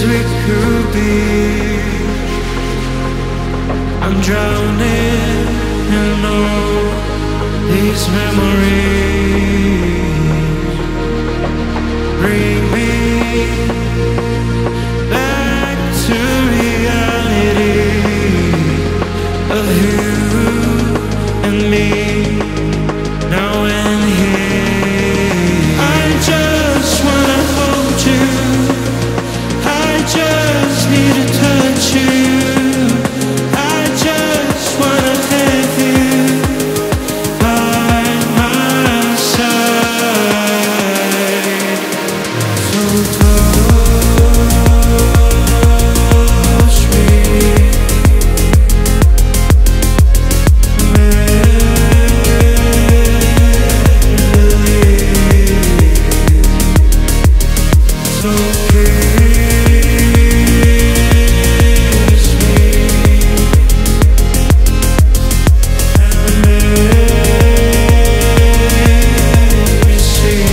things we could be. I'm drowning in all these memories. Bring me back to reality of you and me, now and here. I just wanna hold you, I just need to touch you, I just wanna have you by my side. So touch me, so kiss me and make me see.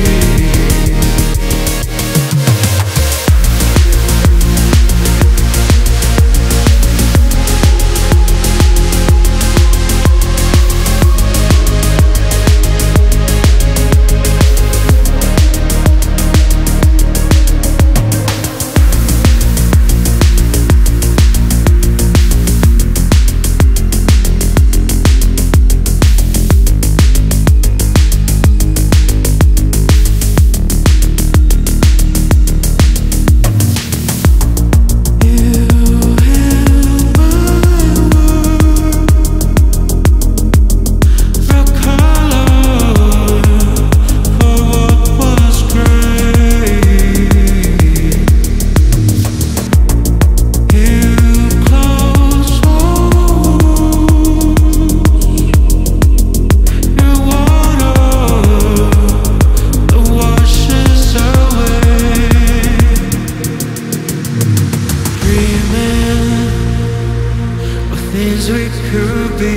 Things we could be.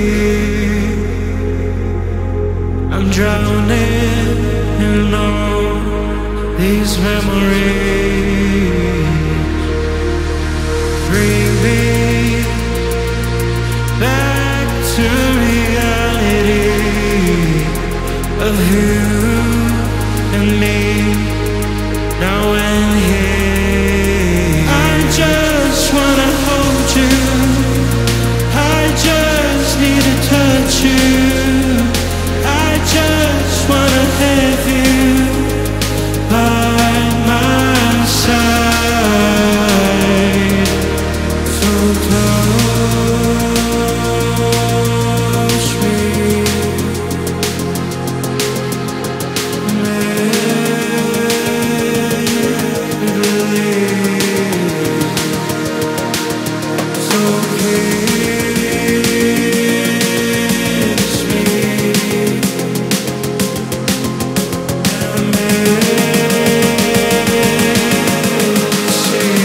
I'm drowning in all these memories. Bring me back to reality of you and me, now and here. I just wanna hold you, I just need to touch you, I just wanna have you by my side. So touch me, make me believe. So kiss me and make me see.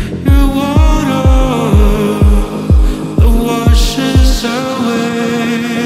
Away.